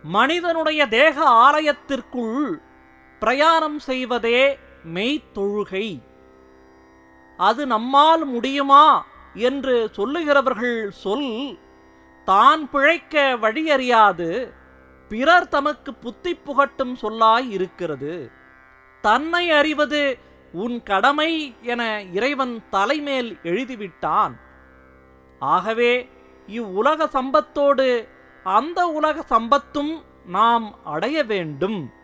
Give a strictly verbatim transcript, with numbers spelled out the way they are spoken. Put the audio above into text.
மனிதனுடைய தேக ஆலயத்திற்குள் பிரயாணம் செய்வதே மெய்த்தொழுகை. அது நம்மால் முடியுமா என்று சொல்லுகிறவர்கள் சொல் தான் பிழைக்க வழியறியாது பிறர் தமக்கு புத்தி புகட்டும் சொல்லாய் இருக்கிறது. தன்னை அறிவது உன் கடமை என இறைவன் தலைமேல் எழுதிவிட்டான். ஆகவே இவ்வுலக சம்பத்தோடு அந்த உலக சம்பத்தும் நாம் அடைய வேண்டும்.